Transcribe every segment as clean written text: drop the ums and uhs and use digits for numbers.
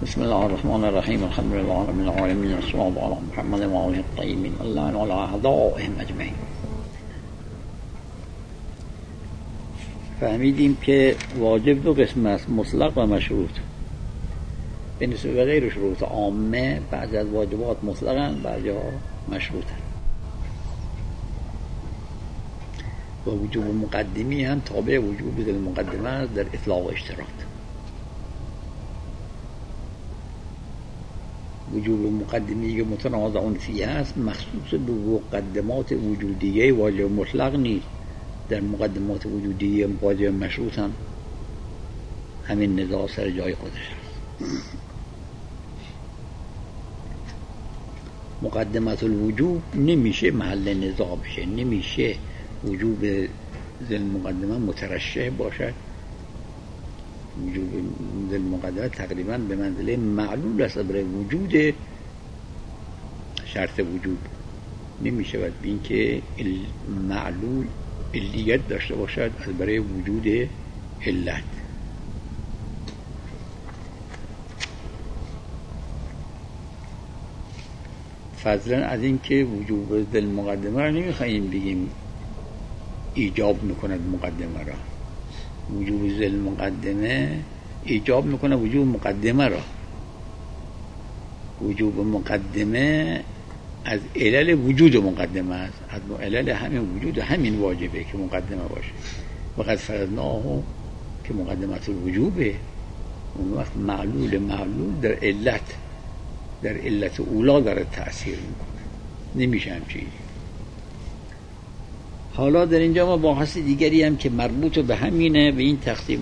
بسم الله الرحمن الرحیم. الحمد لله رب العالمین. الصلاة علی محمد و آله الطیبین الله علی اعدائهم اجمعین. فهمیدیم که واجب دو قسم است، مطلق و مشروط. به نسبت غیر شروط عامه بعضی از واجبات مطلقاً، بعضی‌ها مشروطاً. و وجوب مقدمی هم تابع وجوب المقدمه است در اطلاق و اشتراط. وجوب مقدمی که متنازع فیه است مخصوص به مقدمات وجودیه واجب مطلق نیست. در مقدمات وجودیه واجب مشروط هم همین نزاع سر جای خودش است. مقدمات الوجوب نمیشه محل نزاع بشه، نمیشه وجوب ذل مقدمه مترشح باشد. وجوب ذل مقدمه تقریبا به منزله معلول است برای وجود شرط وجوب. نمیشه باید بین که معلول علیت داشته باشد از برای وجود علت. فضلا از این که وجوب ذل مقدمه را نمیخواهیم بگیم ایجاب میکند مقدمه را. وجوب ذل مقدمه ایجاب میکنه وجوب مقدمه را. وجوب مقدمه از علل وجود مقدمه است، از علل همین وجود همین واجبه که مقدمه باشه. وقد فرضناه که مقدمات الوجوبه. اون وقت معلول در علت اولا داره تأثیر میکنه، نمیشه همچین. حالا در اینجا ما بحث دیگری هم که مربوط به همینه، به این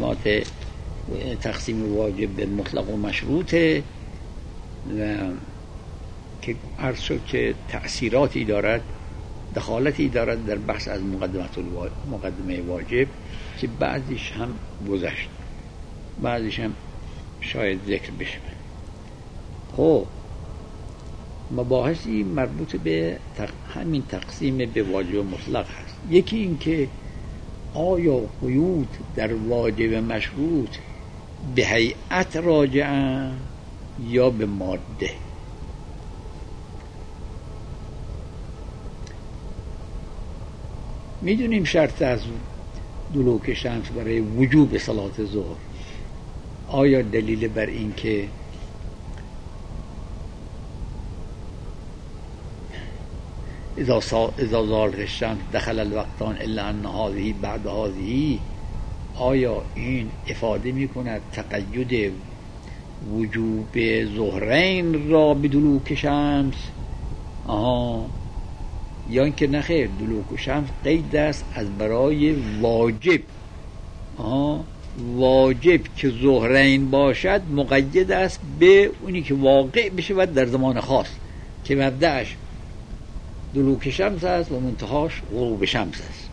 تقسیم واجب به مطلق و مشروطه و که عرض شد که تأثیراتی دارد، دخالتی دارد در بحث از مقدمه واجب که بعضیش هم گذشت، بعضیش هم شاید ذکر بشه. خب مباحثی مربوط به همین تقسیم به واجب مطلق هست. یکی این که آیا قیود در واجب مشروط به هیئت راجعن یا به ماده؟ میدونیم شرط از دلوک شمس برای وجوب صلات ظهر آیا دلیل بر این که اذا زالت الشمس دخل الوقتان الا ان هذه بعد هذه، آیا این افاده میکند تقید وجوب ظهرین را به دلوک شمس؟ یا اینکه نخیر، دلوک شمس قید است از برای واجب. واجب که ظهرین باشد مقید است به اونی که واقع بشه و در زمان خاص که مبدأش دلوک شمس است و منتهاش غروب شمس است.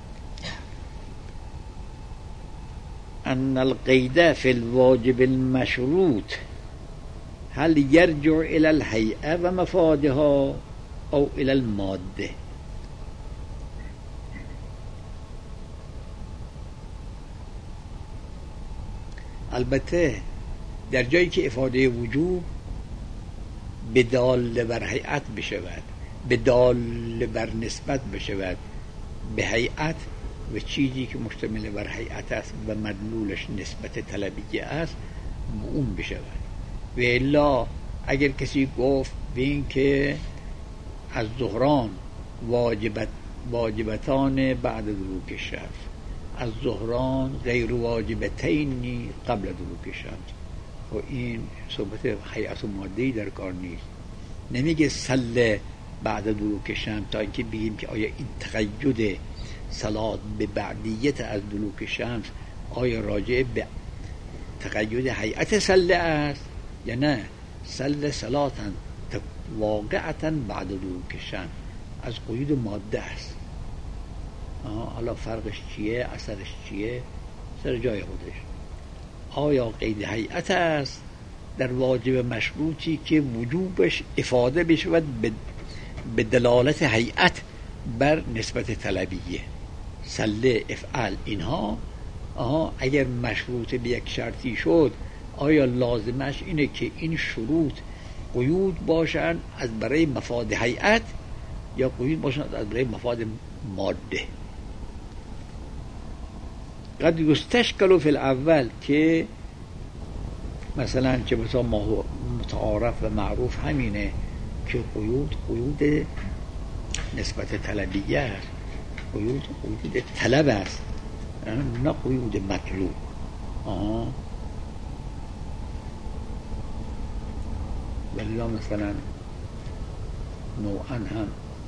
ان القید فی الواجب المشروط هل یرجع الى الهیئه و مفادها او الى الماده؟ البته در جایی که افاده وجوب بدال بر هیئت بشود، بدال بر نسبت بشود به هیئت و چیزی که مشتمل بر هیئت است و مدلولش نسبت طلبیه است به اون بشود. و الا اگر کسی گفت به این که از ظهران واجبتان بعد دلوک شمس، از ظهران غیر واجبتین قبل دلوک شمس، و این صحبت هیئت و ماده‌ای در کار نیست. نمیگه صله بعد دلوک شمس تا اینکه بگیم که آیا این تقید صلات به بعدیت از دلوک شمس آیا راجع به تقید هیئت صله است یا نه صله صلاتا واقعتا بعد دلوک شمس از قید ماده است. حالا فرقش چیه، اثرش چیه، سر جای خودش. آیا قید هیئت است در واجب مشروطی که وجوبش افاده بشود به دلالت هیئت بر نسبت طلبیه، صله، افعل، اینها اگر مشروط به یک شرطی شد آیا لازمش اینه که این شروط قیود باشن از برای مفاد هیئت یا قیود باشن از برای مفاد ماده؟ قد یستشکل فی الاول، که مثلا چه مثلا ما متعارف و معروف همینه که قیود نسبت طلبیه است، قیود طلب است، نه قیود مطلوب. ولی مثلا نوعا هم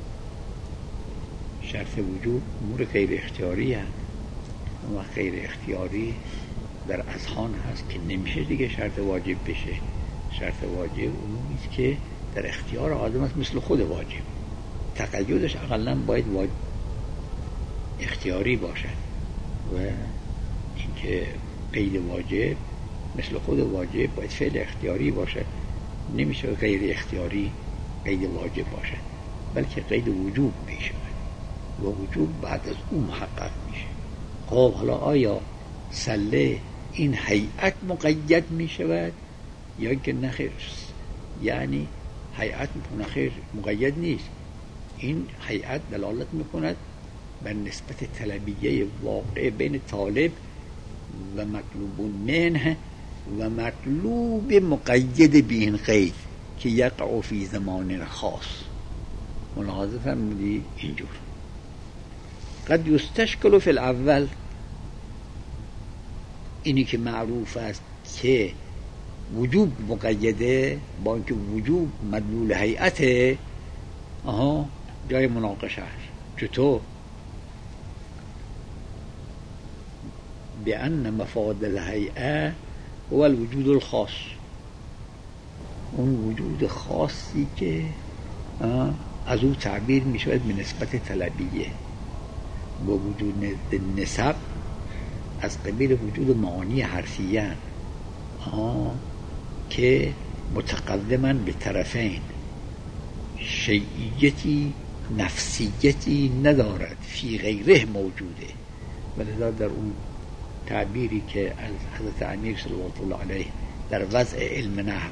شرط وجود امور غیر اختیاری هست و غیر اختیاری در اذهان هست که نمیشه دیگه شرط واجب بشه. شرط واجب اموری است که در اختیار آدم است، مثل خود واجب. تقیدش اقلا باید اختیاری باشد و اینکه قید واجب مثل خود واجب باید فعل اختیاری باشد، نمیشه غیر اختیاری قید واجب باشد، بلکه قید وجوب میشه و وجوب بعد از اون محقق میشه. خب حالا آیا سله این هیئت مقید میشود یا که نخیر؟ یعنی هیئت نخیر مقید نیست. این هیئت دلالت میکند بر نسبت طلبیه واقع بین طالب و مطلوب منه و مطلوب مقید به این قید که یقع فی زمان خاص. ملاحظه فرمودی اینجور. قد یستشکل فی الاول، اینی که معروف است که وجوب مقیده با اینکه وجوب مدلول هیئته، جای مناقشه است. چطور؟ بأن مفاد الهیئه هو الوجود الخاص، اون وجود خاصی که از او تعبیر می شود به نسبت طلبیه، با وجود نسب از قبیل وجود معانی حرفیه که متقدما به طرفین، شیعیتی نفسیتی ندارد، فی غیره موجوده. ولذا در اون تعبیری که از حضرت امیر صلوات الله علیه در وضع علم نحو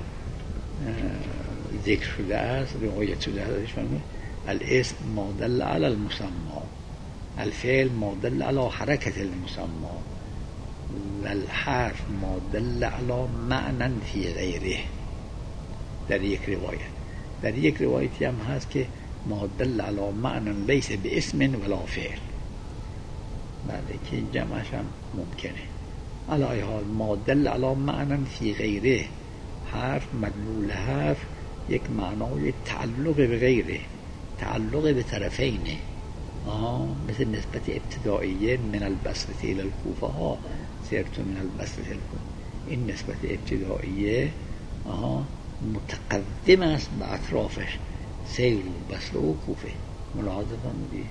ذکر شده است، روایت شده است، الاسم ما دل علی المسمى، الفعل ما دل علی حرکت المسمى، والحرف ما دل علی معنی فی غیره. در یک روایت، در یک روایتی هم هست که ما دل علی معنی لیس به اسم ولا فعل، بله که جمعش هم ممکنه. علی حال ما دل علی معنی فی غیره، حرف مدلول حرف یک معنای تعلق به غیره، تعلق به طرفینه، مثل نسبت ابتدائیه من البصره الى الکوفه ها سرت من البصره الى الکوفه. این نسبت ابتدائیه متقدم است به اطرافش، سیر و بصره و کوفه. ملاحظه فرمودی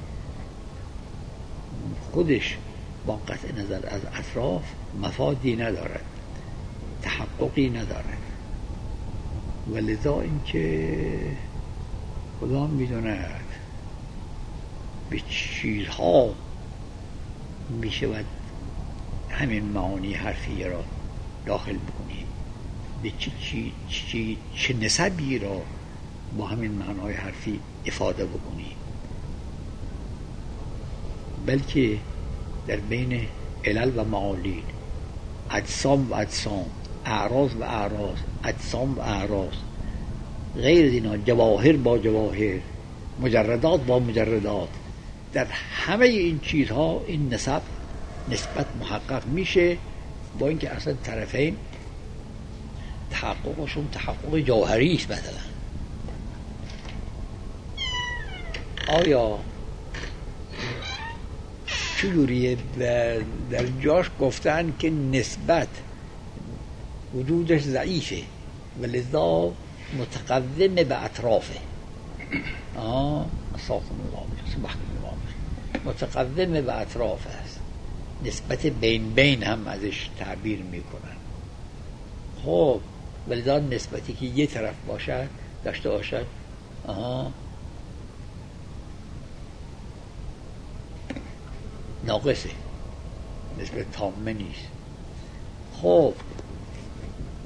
خودش با قطع نظر از اطراف مفادی ندارد، تحققی ندارد، ولذا اینکه خدا میدوند به چیزها می شود همین معانی حرفی را داخل بکنی، به چه نسبی را با همین معنای حرفی افاده بکنی، بلکه در بین علل و معالین، اجسام و اجسام، اعراض و اعراض، اجسام و اعراض، غیر دینا، جواهر با جواهر، مجردات با مجردات، در همه این چیزها این نسبت محقق میشه، با اینکه اصلا طرفین تحققشون تحقق جوهری است. مثلا آیا چجوریه؟ در جاش گفتن که نسبت وجودش ضعیفه ولذا متقدم به اطرافه. متقدم به اطراف است، نسبت بین هم ازش تعبیر میکنن. خب ولذا نسبتی که یه طرف باشد داشته باشد ناقصه، نسبت تامه نیست. خب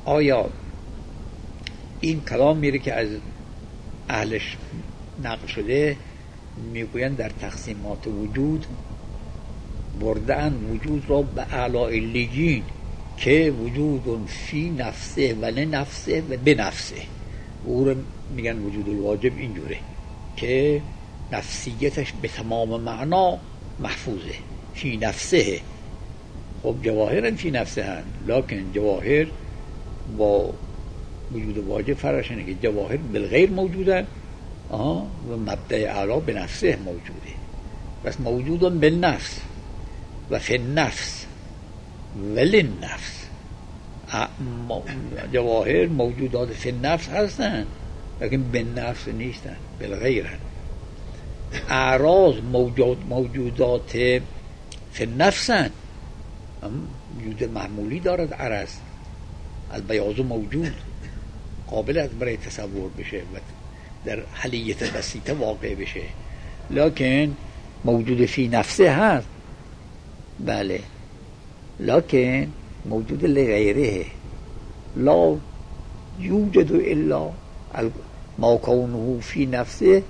آیا این کلام میره که از اهلش نقل شده، میگویند در تقسیمات وجود بردن وجود را به اعلی لیجین که وجود فی نفسه و لنفسه و بنفسه. او رو میگن وجود الواجب اینجوره که نفسیتش به تمام معنا محفوظه، فی نفسه. خب جواهر فی نفسه هن، لکن جواهر با وجود واجب فرقش اینه که جواهر بالغیر موجودن و مبدأ اعلا به نفسه موجوده. بس موجودن بالنفس و فی النفس و للنفس. جواهر موجودات فی النفس هستن لیکن بالنفس نیستن، بالغیرن. اعراض موجودات فی النفسن، وجود معمولی دارد عرض، البیاض موجود، قابل است برای تصور بشه و در حلیت بسیطه واقع بشه، لکن موجود فی نفسه هست. بله، لکن موجود لغیره لا یوجد الا ما کونه فی نفسه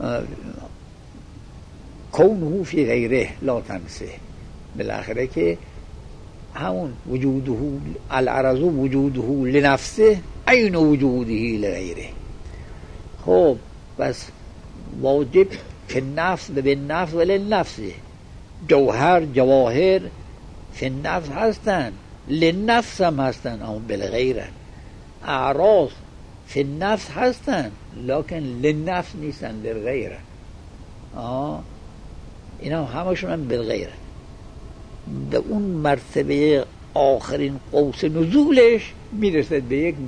کونه فی غیره لا تنسه. بالاخره که همون وجوده العرض وجوده لنفسه عین وجوده لغیره. خب بس واجب فی النفس و بالنفس و للنفسه. جواهر فی النفس هستن، للنفس هم هستن اما بالغیرن. اعراض فی النفس هستن لکن للنفس نیستن، للغیرن. اینا همشون هم بالغیرن. به اون مرتبه آخرین قوس نزولش میرسد به یک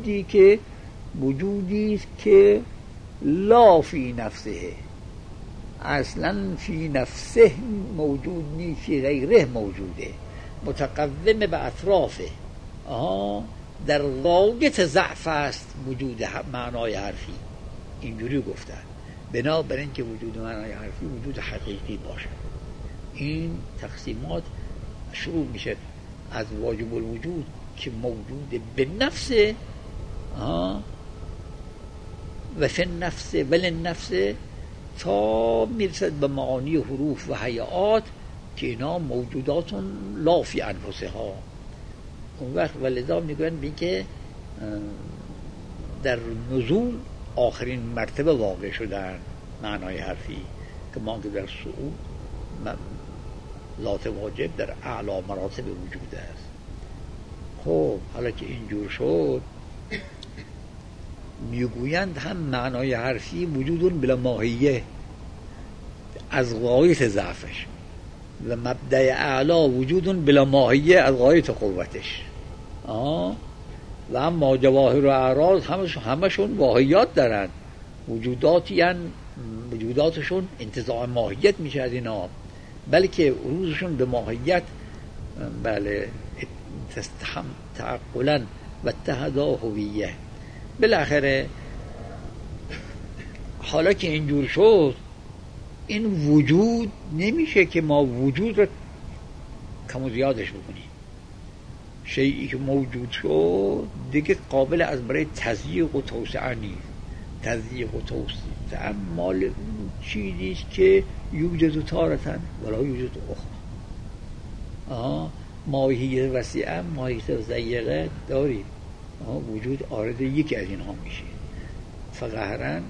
وجودی که لا فی نفسه، اصلا فی نفسه موجود نی، فی غیره موجوده، متقوم به اطرافه. در غایت ضعف است وجود معنای حرفی، اینجوری گفتن، بنابراین که وجود معنای حرفی وجود حقیقی باشه. این تقسیمات شروع میشه از واجب الوجود که موجود به نفسه و فی النفس و للنفس، تا میرسد به معانی حروف و هیئات که اینا موجودات لا فی انفسها. اون وقت ولذا میگوین بین که در نزول آخرین مرتبه واقع شدن معنای حرفی، که ما که در صعود ذات واجب در اعلی مراتب وجود است. خب حالا که اینجور شد، میگویند هم معنای حرفی وجودون بلا ماهیه از غایت ضعفش و مبدأ اعلا وجودون بلا ماهیه از غایت قوتش. و اما جواهر و اعراض همشون واهیات دارن، وجوداتشون انتزاع ماهیت میشه از اینا، بلکه عروضشون به ماهیت بله تستحم تعقلا و اتحدا هویه. بالاخره حالا که اینجور شد، این وجود نمیشه که ما وجود رو کم و زیادش بکنیم. شیئی که موجود شد دیگه قابل از برای تضییق و توسعه نیست. تضییق و توسعه مال چیزیست که یوجد تارتن ولا یوجد اخرى. ماهیت وسیعه ماهیت ضیقه داریم. وجود آرد یکی از اینها میشه، فقهرن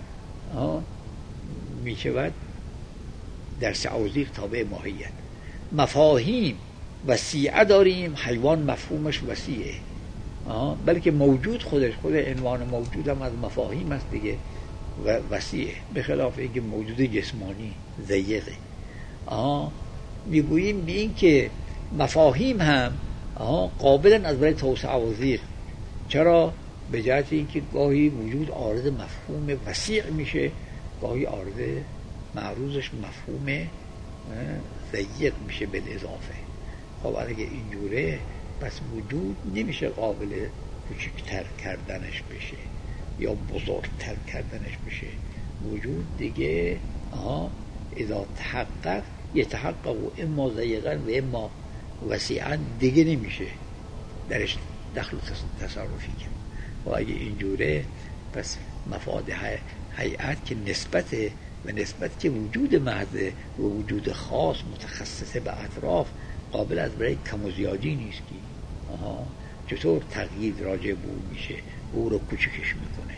میشود در تعویض تابع ماهیت. مفاهیم وسیعه داریم، حیوان مفهومش وسیعه، بلکه موجود خود عنوان موجود هم از مفاهیم است دیگه و وسیعه، به خلاف اینکه موجود جسمانی ضیقه. میگوییم به این که مفاهیم هم قابلن از برای توسعه و ضیق. چرا؟ به جهت اینکه گاهی وجود عارض مفهوم وسیع میشه، گاهی عارض معروضش مفهوم ضیق میشه به اضافه. خب اگه اینجوره پس وجود نمیشه قابل کوچکتر کردنش بشه یا بزرگتر کردنش بشه. وجود دیگه اذا تحقق یتحقق اما ضیقا و اما وسیعا دیگه نمیشه درش دخل تصرفی کرد. و اگه اینجوره پس مفاد هیئت که نسبته و نسبت که وجود محض و وجود خاص متخصصه به اطراف قابل از برای کم و زیادی نیست که چطور تغییر راجع به او میشه، او رو کوچکش میکنه.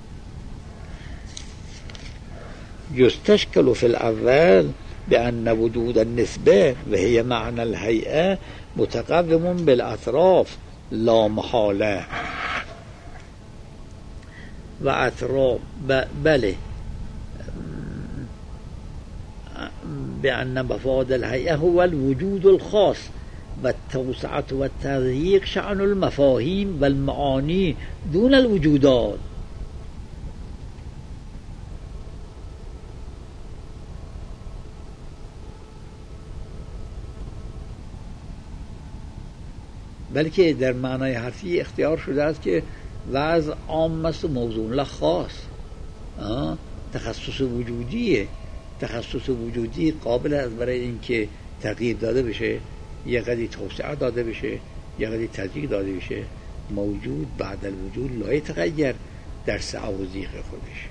یستشکل فی الاول بأن وجود النسبه و هی معنی الهیئه متقوم بالاطراف لا محاله و اطراف بله بأن مفاد الهیئه هو الوجود الخاص و التوسعة و التضییق شأن المفاهیم و المعانی دون الوجودات. بلکه در معنای حرفی اختیار شده است که وضع عام است و موضوع لا خاص. تخصص وجودیه. تخصص وجودی قابل است برای اینکه تغییر داده بشه، یه قدری توسعه داده بشه، یه قدری تضییق داده بشه. موجود بعد الوجود لا يتغیر در سعه و ضیق خودش.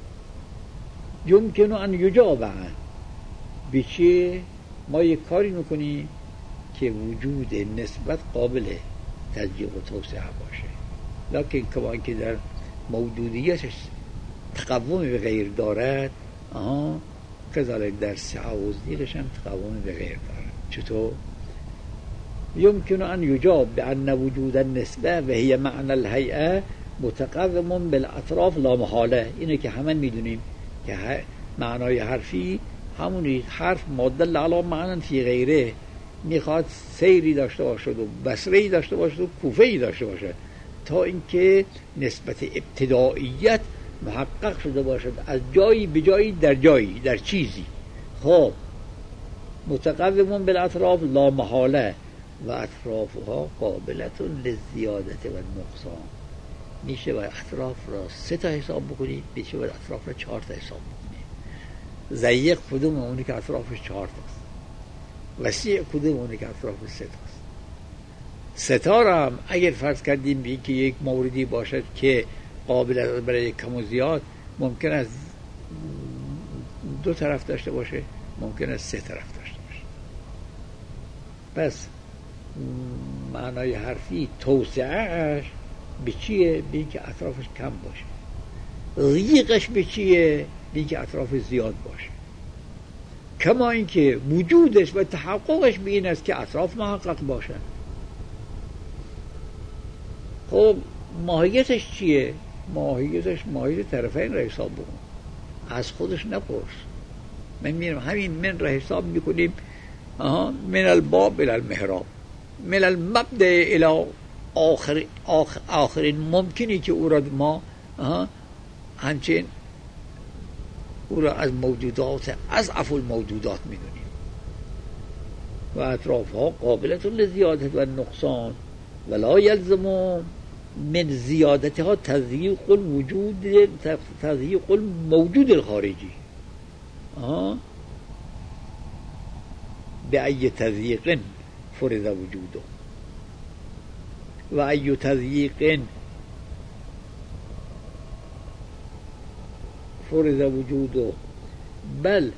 یمکن ان یجاب عنه. بیچه ما یک کاری میکنیم که وجود نسبت قابل تضییق و توسعه باشه، لکن کما که در موجودیتش تقوم به غیر دارد کذالک در سعه و ضیقش هم تقوم به غیر دارد. چطور؟ یمکن ان یجاب بأن وجود النسبه و هی معنی الهیئه متقوم بالاطراف لا محاله. اینه که همه میدونیم که معنای حرفی همونی حرف مدل علی معنی فی غیره، میخواد سیری داشته باشد و بصره‌ای داشته باشد و کوفه‌ای داشته باشد تا اینکه نسبت ابتداییت محقق شده باشد از جایی به جایی در جایی در چیزی. خب متقوم بالاطراف لا محاله و اطرافها قابلت للزیادت و نقصان. میشه باید اطراف را 3 تا حساب بکنید، میشه باید اطراف را 4 تا حساب بکنید. ضیق کدوم؟ اونی که اطرافش 4 تاست. وسیع کدوم؟ اونی که اطرافش 3 تاست. 3 تا را هم اگر فرض کردیم که یک موردی باشد که قابل برای کم و زیاد، ممکن است 2 طرف داشته باشه، ممکن است 3 طرف داشته باشه. پس معنای حرفی توسعهش به چیه؟ به این که اطرافش کم باشه. ضیقش به چیه؟ به این که اطراف زیاد باشه. کما اینکه وجودش و تحققش به این است که اطراف محقق باشه. خب ماهیتش چیه؟ ماهیت طرفین را حساب بکن، از خودش نپرس. من میرم همین من را حساب میکنیم من الباب الى المحراب، من المبدأ الى آخرین ممکنی که او را ما همچنین او را از موجودات اضعف الموجودات میدونیم. و اطرافها قابلت لزیادت و نقصان ولا یلزم من زیادتها تضییق الموجود الخارجی. به ای تضییق فرض وجوده و ای تضییق فرض وجوده بل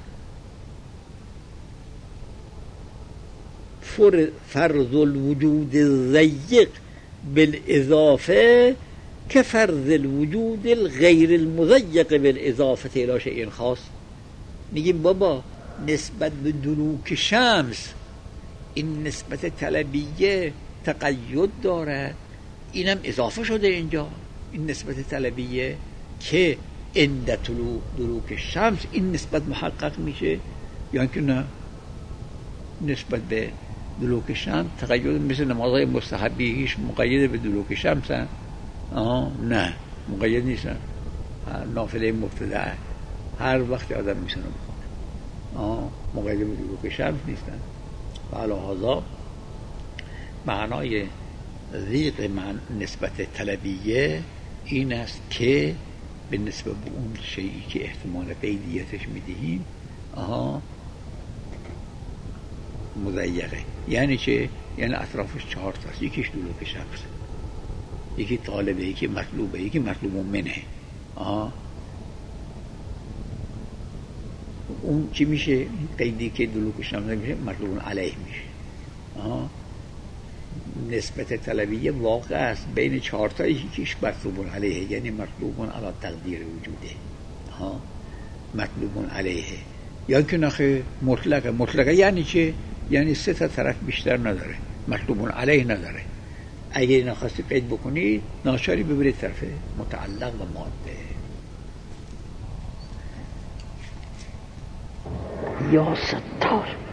فرض الوجود الضيق بالاضافه كفرض الوجود الغیر المضيق بالاضافه الى شيء خاص. میگیم بابا نسبت به دلوک شمس این نسبت طلبیه تقید داره، اینم اضافه شده اینجا. این نسبت طلبیه که عند دلوک شمس این نسبت محقق میشه، یا که نه نسبت به دلوک شمس تقید مثل نمازهای مستحبی هیچ مقید به دلوک شمس هست؟ نه مقید نیستن. نافله مبتدعه هر وقت آدم میتونه بخونه، مقید به دلوک شمس نیستن. و علی هذا معنای ضیق نسبت طلبیه این است که به نسبت به اون شیئی که احتمال قیدیتش میدهیم مضیقه. یعنی چه؟ یعنی اطرافش 4 تاست، یکیش دلوک شمس. یکی طالبه، یکی مطلوبه، یکی مطلوب منه. اون چی میشه؟ این قیدی که دلوکش نمیده میشه مطلوب علیه میشه. نسبت طلبیه واقع است بین 4 تا یکیش مطلوب علیه، یعنی مطلوب علی تقدیر وجوده. مطلوب علیه یا که نخه مطلقه یعنی چه؟ یعنی 3 تا طرف بیشتر نداره، مطلوب علیه نداره. اگه نخواستی قید بکنی ناچاری ببرید طرف متعلق و ماده. یا ستار